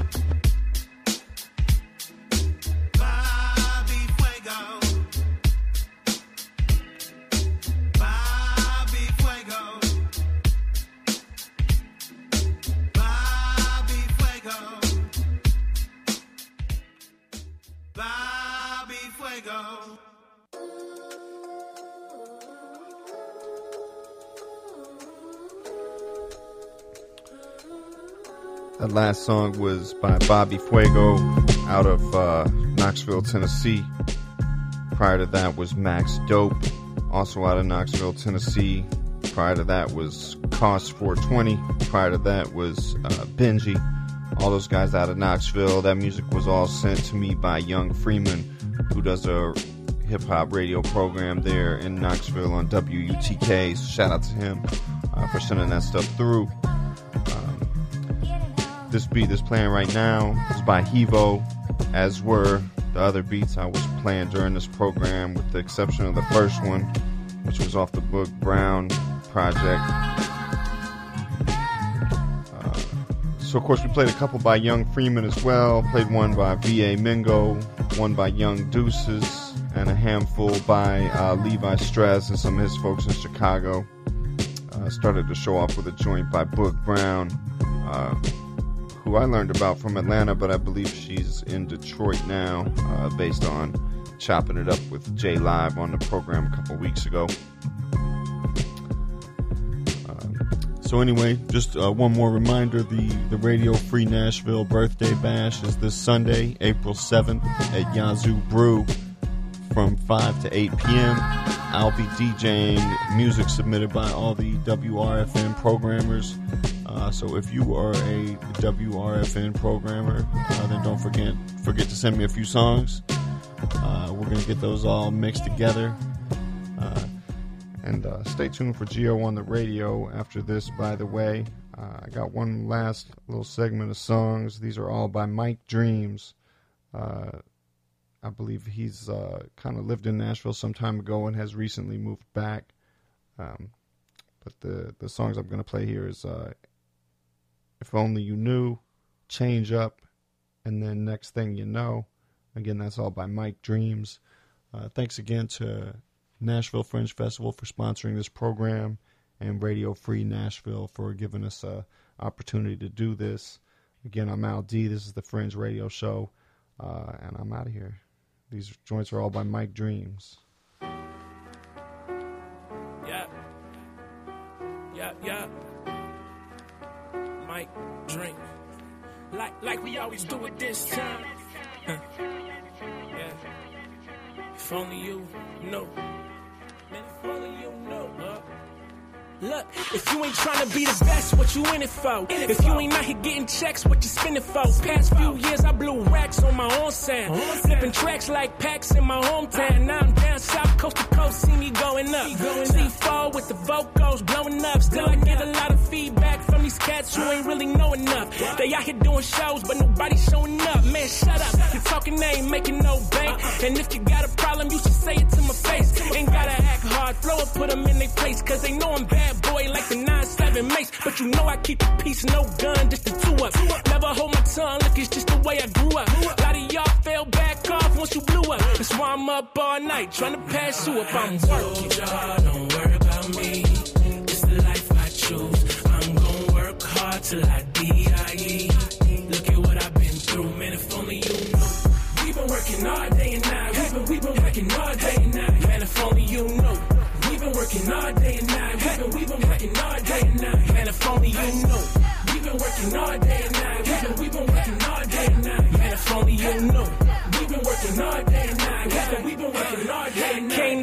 Speaker 5: Bobby Fuego. Bobby Fuego. Bobby Fuego. Bobby Fuego.
Speaker 1: That last song was by Bobby Fuego out of Knoxville, Tennessee. Prior to that was Max Dope, also out of Knoxville, Tennessee. Prior to that was Cost 420. Prior to that was Benji. All those guys out of Knoxville. That music was all sent to me by Young Freeman, who does a hip-hop radio program there in Knoxville on WUTK. So shout out to him for sending that stuff through. This beat that's playing right now is by Hevo, as were the other beats I was playing during this program, with the exception of the first one, which was off the Book Brown project. So of course we played a couple by Young Freeman as well. Played one by V.A. Mingo, one by Young Deuces, and a handful by Levi Stress and some of his folks in Chicago. Started the show off with a joint by Book Brown, who I learned about from Atlanta, but I believe she's in Detroit now, based on chopping it up with J Live on the program a couple weeks ago. So anyway, just one more reminder, the Radio Free Nashville Birthday Bash is this Sunday, April 7th at Yazoo Brew from 5 to 8 p.m. I'll be DJing music submitted by all the WRFN programmers. So if you are a WRFN programmer, then don't forget to send me a few songs. We're going to get those all mixed together. And stay tuned for Geo on the radio after this, by the way. I got one last little segment of songs. These are all by Mike Dreams. I believe he's kind of lived in Nashville some time ago and has recently moved back. But the songs I'm going to play here is If Only You Knew, Change Up, and then Next Thing You Know. Again, that's all by Mike Dreams. Thanks again to Nashville Fringe Festival for sponsoring this program, and Radio Free Nashville for giving us an opportunity to do this. Again, I'm Al D. This is the Fringe Radio Show, and I'm out of here. These joints are all by Mike Dreams.
Speaker 8: Yeah. Mike Dreams. Like we always do it this time. Yeah. If only you know. Man, if only you know, Look, if you ain't trying to be the best, what you in it for? If you ain't out here getting checks, what you spending for? Past few years, I blew racks on my own sound. Flipping tracks like packs in my hometown. Now I'm down south, coast to coast, see me going up. C4 with the vocals blowing up. Still, I get a lot of feedback from these cats who ain't really know enough. They out here doing shows, but nobody's showing up. Man, shut up. You're talking, they ain't making no bank. And if you got a problem, you should say it to my face. Ain't gotta act hard, flow and put them in their place. Cause they know I'm bad boy like the 9-7 mace. But you know I keep the peace, no gun, just the two up. Never hold my tongue, look, it's just the way I grew up. A lot of y'all fell back off once you blew up. That's why I'm up all night, trying to pass you up. I'm working.
Speaker 5: Y'all don't worry about me. It's the life I choose. I'm gonna work hard till I die. Look at what I've been through, man, if only you know. We've been working all day and night. We've been working all day and night. Man, if only you know. We've been working all day and night. We've been working all day and night. Man, if only you know. We've been working all day and night. We've been working all day and night. Man, if only you know. We've been working all day and night. We've been working all day and night.
Speaker 8: Came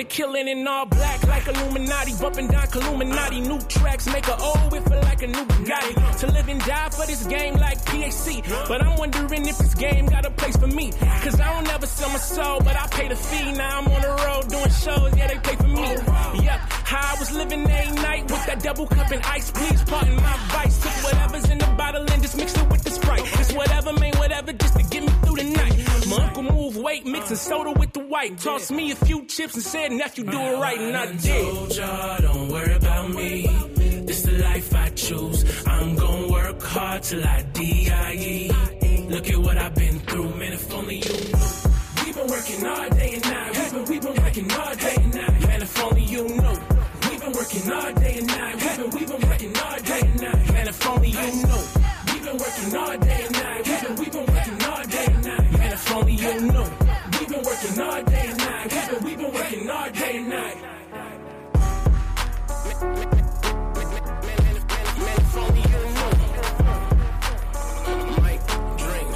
Speaker 8: the killing in all black like Illuminati. Bumping down Illuminati. New tracks make a old it feel like a new Bugatti. To live and die for this game like PAC. But I'm wondering if this game got a place for me. Cause I don't ever sell my soul, but I pay the fee. Now I'm on the road doing shows, yeah, they pay for me. Yep, how I was living every night with that double cup and ice. Please pardon my vice. Took whatever's in the bottle and just mixed it with the Sprite. It's whatever, man, whatever, just to get me through the night. My uncle moved weight, mixing soda with the white. Tossed me a few chips and said, nephew, do it right, and I did.
Speaker 5: Told y'all, don't worry about me. This the life I choose. I'm gonna work hard till I die. Look at what I've been through, man, if only you knew. We've been working all day and night. We've been working all day and night. Man, if only you knew. We've been working all day and night. We've been working all day and night. Man, if only you knew. We've been working all day and night. We've been working all day and night. Man, if only you knew. We've been working all day and night. We've been working all day and night. Man, if only you knew. Mike Dreams.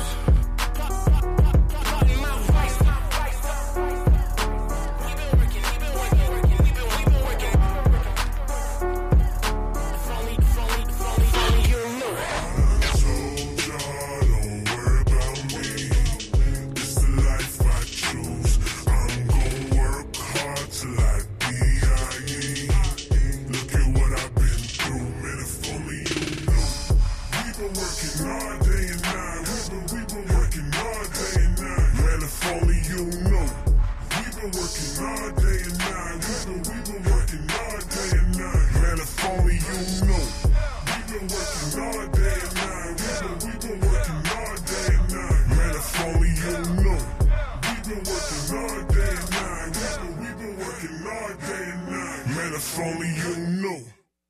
Speaker 4: If only you knew.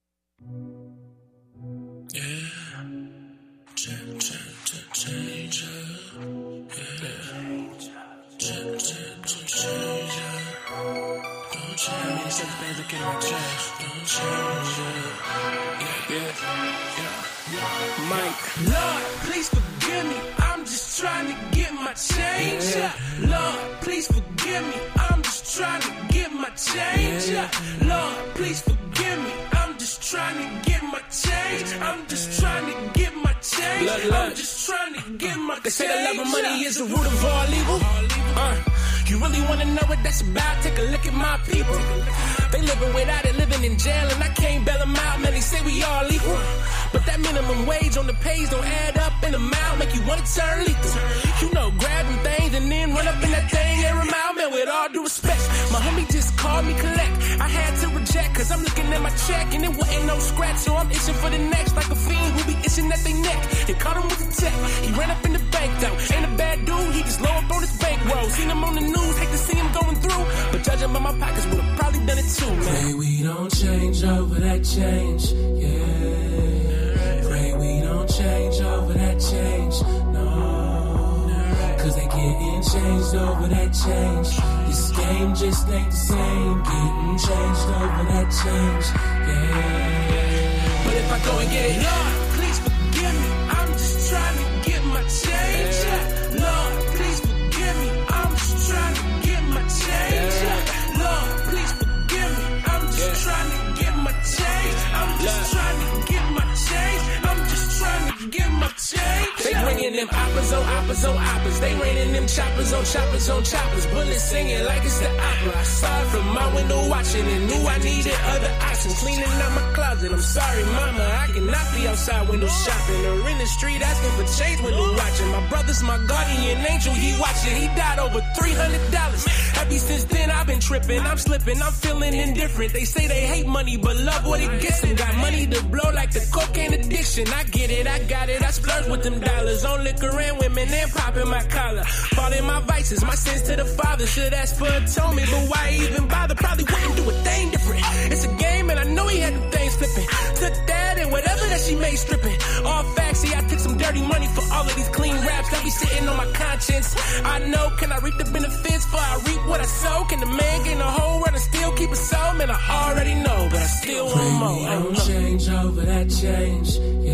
Speaker 4: Change
Speaker 5: Mike, Lord, please forgive me. I'm just trying to get my change. Lord, please forgive me. I'm just trying to get my change. Lord, please forgive me. I'm just trying to get my change. I'm just trying to get my change. I'm just trying to get my change.
Speaker 8: They say the love of money is the root of all evil. You really wanna know what that's about? Take a look at my people. They living without it, living in jail, and I can't bail them out. Man, they say we all equal, but that minimum wage on the page don't add up in a mile, make you wanna turn lethal. You know, grab them things and then run up in that thing every mile. Man, with all due respect, my homie just called me collect. I had to reject, cause I'm looking at my check and it wasn't no scratch, so I'm itching for the next, like a fiend who be itching at their neck. They caught him with a check, he ran up in the bank though. Ain't a bad dude, he just low up on his bankroll. Seen him on the news, hate to see him going through, but judging by my pockets, would've probably done it too, man.
Speaker 5: Pray we don't change over that change, yeah. Pray we don't change over that change, no. Cause they getting changed over that change. This game just ain't the same, getting changed over that change, yeah. But if I go and get it, Lord, please forgive me. I'm just trying to get my change, Lord, please forgive me. I'm just trying to get my change, Lord, please forgive me. I'm just trying to get my change. I'm just trying to get my change. I'm just trying to get my change.
Speaker 8: They bringing them oppas on oppas on oppas. They raining them choppers on choppers on choppers. Bullets singing like it's the opera. I saw it from my window watching and knew I needed other options. Cleaning out my closet. I'm sorry, mama, I cannot be outside window shopping or in the street asking for change window watching. My brother's my guardian angel. He watching. He died over $300. Ever since then I've been tripping. I'm slipping. I'm feeling indifferent. They say they hate money, but love what it gets them. Got money to blow like the cocaine addiction. I get it. I got it. I splurge with them dollars on liquor and women and popping my collar. Falling my vices, my sins to the Father. Should ask for atonement, but why even bother? Probably wouldn't do a thing different. It's a game and I know he had them things flipping. Took that and whatever that she made stripping. All facts, see I took some dirty money for all of these clean raps that be sitting on my conscience. I know, can I reap the benefits for I reap what I sow? Can the man gain the whole world and still keep it so? Man, I already know, but I still want more.
Speaker 5: I don't change over that change,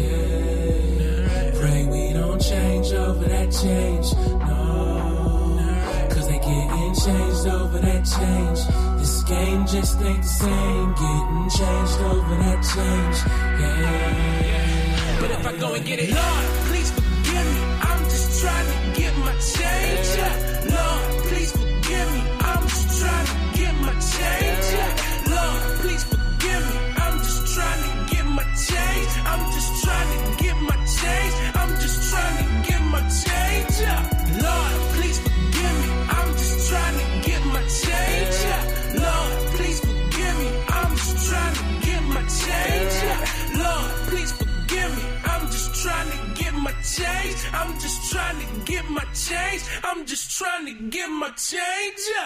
Speaker 5: yeah. Pray we don't change over that change, no. Cause they getting changed over that change. This
Speaker 6: this game just ain't the same. Getting changed over that change, yeah.
Speaker 10: But if I go and get it, Lord, please forgive me. I'm just trying to get my change, yeah. Lord, please forgive me. I'm just trying to get my change, yeah. Lord, please forgive me. I'm just trying to get my change. I'm just trying to get my change. I'm just trying to get my change, yeah. Lord, please forgive me. I'm just trying to get my change, yeah. Lord, please forgive me. I'm just trying to get my change, yeah. Lord, please forgive me. I'm just trying to get my change. I'm just trying to get my change. I'm just trying to get my change, yeah.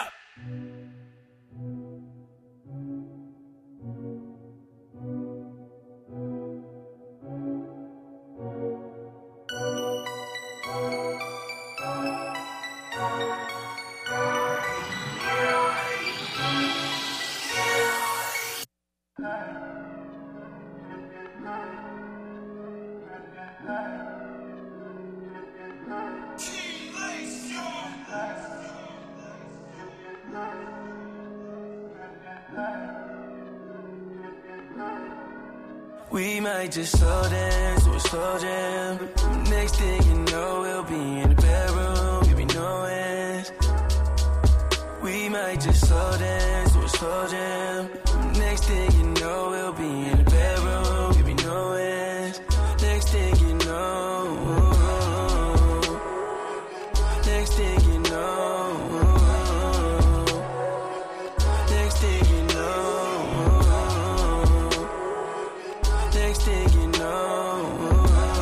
Speaker 22: We might just slow dance to a slow jam. Next thing you know, we'll be in the bedroom, give me no hands. We might just slow dance to a slow jam. Next thing you know, we'll be in the bedroom, give me no hands. Next thing you know, next thing you know, next thing you know, next thing you know,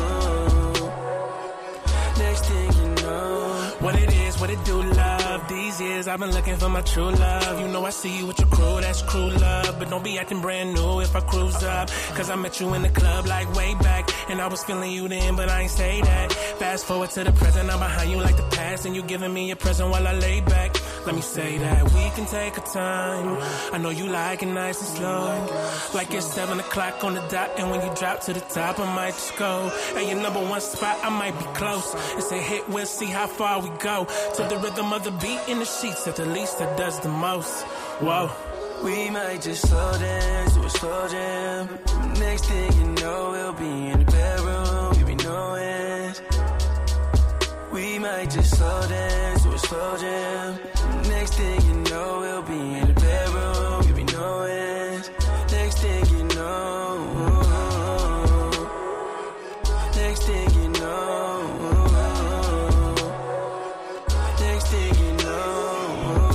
Speaker 22: next thing you know.
Speaker 6: What it is, what it do, love. These years I've been looking for my true love. You know I see you with your crew, that's crew love. But don't be acting brand new if I cruise up. Cause I met you in the club like way back. And I was feeling you then, but I ain't say that. Fast forward to the present, I'm behind you like the past. And you giving me a present while I lay back. Let me say that we can take our time. I know you like it nice and slow. Like it's 7 o'clock on the dot. And when you drop to the top, I might just go. At your number one spot, I might be close. It's a hit, we'll see how far we go. To the rhythm of the beat in the sheets, at the least that does the most. Whoa.
Speaker 22: We might just slow dance to a slow jam. Next thing you know, we'll be in the bedroom, give me no hands. We might just slow dance to a slow jam. Next thing you know, we'll be in the bedroom, give me no hands. Next thing you know, next thing you know, next thing you know,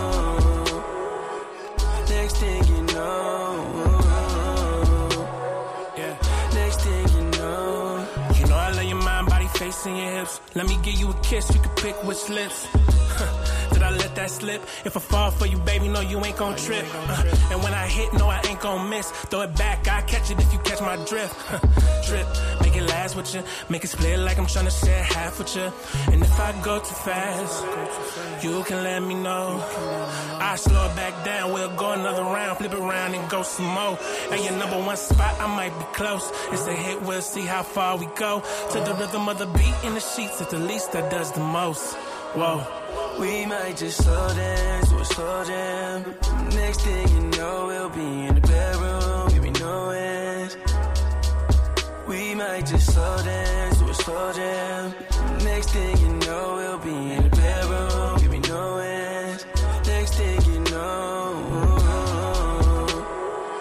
Speaker 22: next thing you know,
Speaker 6: yeah.
Speaker 22: Next thing you know.
Speaker 6: You know I love your mind, body, face, and your hips. Let me give you a kiss, you can pick which lips. Did I let that slip? If I fall for you, baby, no, you ain't gon' trip. And when I hit, no, I ain't gon' miss. Throw it back, I catch it if you catch my drift. Trip, make it last with you. Make it split like I'm tryna share half with you. And if I go too fast, you can let me know. I slow it back down, we'll go another round. Flip it around and go some more. At your number one spot, I might be close. It's a hit, we'll see how far we go. To the rhythm of the beat in the sheets, at the least that does the most. Whoa.
Speaker 22: We might just slow dance to a slow jam. Next thing you know, we'll be in the bedroom, give me no hands. We might just slow dance to a slow jam. Next thing you know, we'll be in the bedroom, give me no hands. Next thing you know,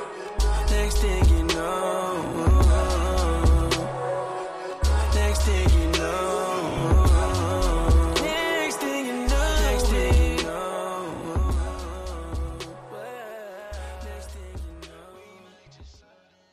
Speaker 22: next thing you know, next thing you know.